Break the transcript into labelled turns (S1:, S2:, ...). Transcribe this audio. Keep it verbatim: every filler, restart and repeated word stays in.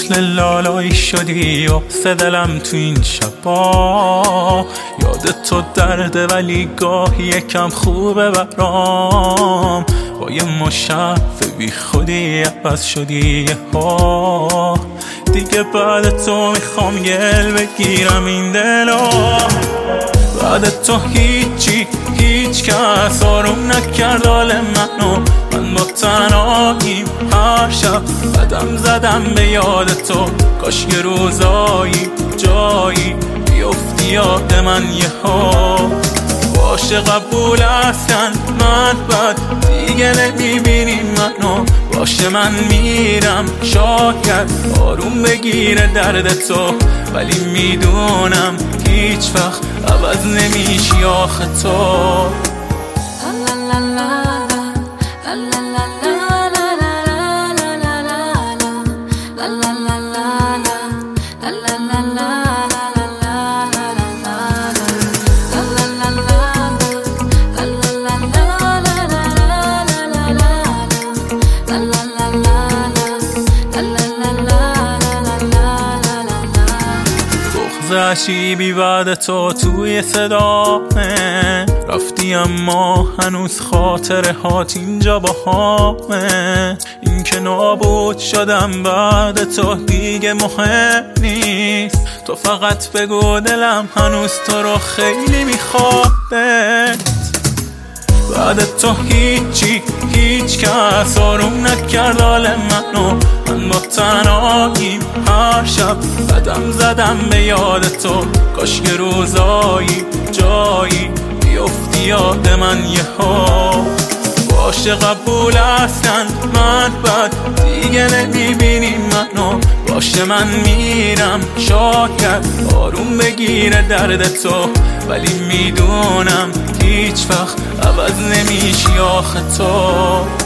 S1: مثل لالایی شدی واسه دلم تو این شبا. یاد تو درده ولی گاهی یکم خوبه برام. با یه مشفه بی خودی عوض شدی ها. دیگه بعد تو میخوام گل بگیرم این دلا. بعد تو هیچی هیچ کس آروم نکرد حال منو. من با تنهاییم هر شب قدم زدم به یاد تو. کاش یه روزایی جایی بیفتی یاد من یه ها. باشه قبول هستن من بد دیگه نمیبینی منو. باشه من میرم شاید آروم بگیره درد تو. ولی میدونم هیچ وقت عوض نمیشی آخه تو. عشیبی بعد تو توی صدامه. رفتی اما هنوز خاطره هات اینجا با همه. این که نابود شدم بعد تو دیگه مهم نیست. تو فقط بگو دلم هنوز تو رو خیلی میخواد. بعد تو هیچی هیچ کس آروم نکرد حال منو. من با تنهاییم هر شب قدم زدم به یاد تو. کاش یه روزایی جایی بیفتی یاد من یه ها. باشه قبول هستن من بد دیگه نمیبینی منو. باشه من میرم شاید آروم بگیره درد تو. ولی میدونم هیچ وقت عوض نمیشی آخه تو.